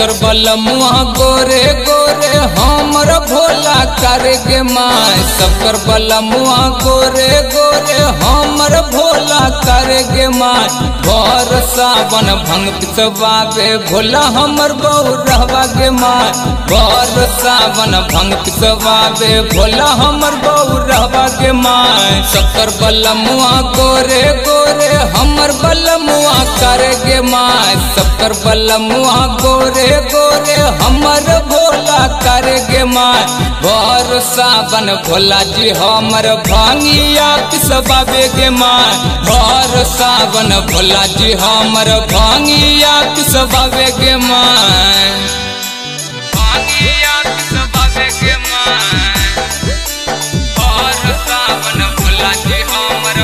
शक्कर बलमुआ गोरे गोरे हमर भोला करगे माय। शक्कर बलमुआ गोरे गोरे हमर भोला करगे माय। भर सावन भंग पिसवावे भोला हमर बहु रहवा गे माय। भर सावन भंग पिसवावे भोला हमर बहु रहवा गे माय। शक्कर बलमुआ गोरे गोरे हमर बलमुआ करगे माय। शक्कर बलमुआ गोरे गोरे हमर भोला करगे माय। भर सावन भोला जी हमर भांगिया पिसवावे गे माय। भर सावन भोला जी हमर भांगिया पिसवावे गे माय। भांगिया पिसवावे गे माय। भर सावन भोला जी हमर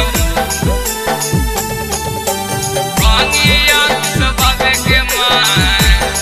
भांगिया पिसवावे गे माय।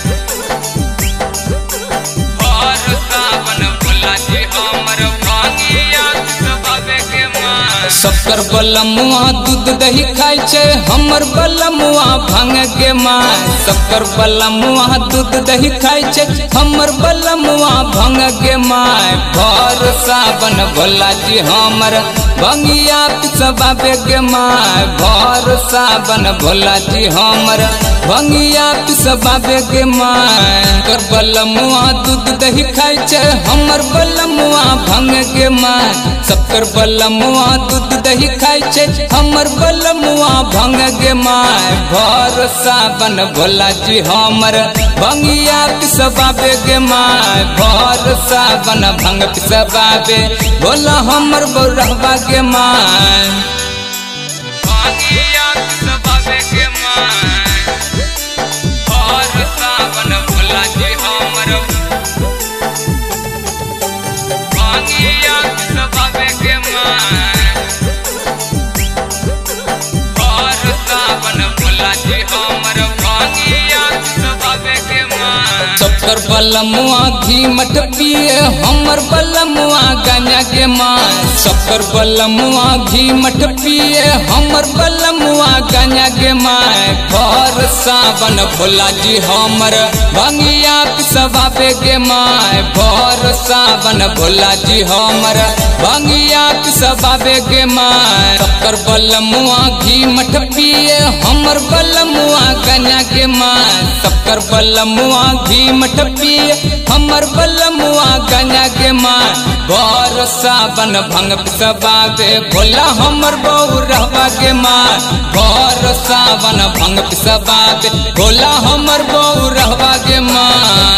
भर सावन भोला जी हमर भांगिया पिसवावे गे माय। शक्कर बलमुआ दूध दही खाय छे हमर बलमुआ भांग गे माय। शक्कर बलमुआ दूध दही खाय छे हमर बलमुआ भांग गे माय। भर सावन भोला जी हमर भांगिया पिसवावे गे माय। भर सावन भोला जी हमर भांगिया पिसवावे गे माय। शक्कर बलमुआ दूध दही खाय छे हमर बलमुआ भांग गे माय। शक्कर बलमुआ दूध दही खाय छे हमर बलमुआ भांग गे माय। भर सावन भोला जी हमर भांगिया पिसवावे गे माय। भर सावन भंग पिसवावे भोला हमर बौरहवा गे माय। भांगिया पिसवावे गे माय। भर सावन भोला जी हमर भांगिया पिसवावे गे माय। भर सावन भोला जी हमर भांगिया पिसवावे गे माय। शक्कर बलमुआ घी मठ पिए हमर बलमुआ गांजा गे माय। शक्कर बलमुआ घी मठ पिए हमर बलमुआ गांजा गे माय। भर सावन भोला जी हमर भांगिया पिसवावे गे माय। भर सावन भोला जी हमर भांगिया पिसवावे गे माय। शक्कर बलमुआ घी मठ पिए हमर बलमुआ गांजा गे माय। शक्कर बलमुआ घी मठ पिए हमर बलमुआ गांजा गे माय। भर सावन भंग पिसवावे भोला हमर बहु रहवा गे माय। भर सावन भंग पिसवावे भोला हमर बहु रहवा गे माय।